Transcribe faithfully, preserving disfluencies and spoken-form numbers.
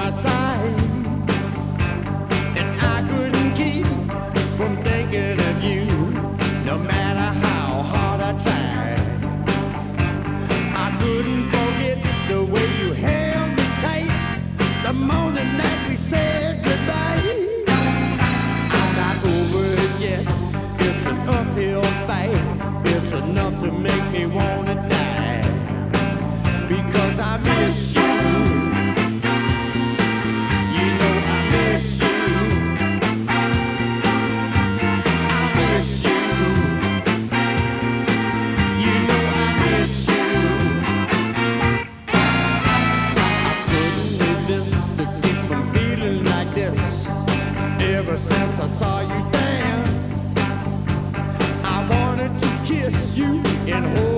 my side, and I couldn't keep from thinking of you, no matter how hard I tried. I couldn't forget the way you held me tight the morning that we said goodbye. I'm not over it yet. It's an uphill fight. It's enough to make me wanna die, because I miss you. You know I miss you. I miss you. You know I miss you. I couldn't resist to keep from feeling like this. Ever since I saw you dance, I wanted to kiss you and hold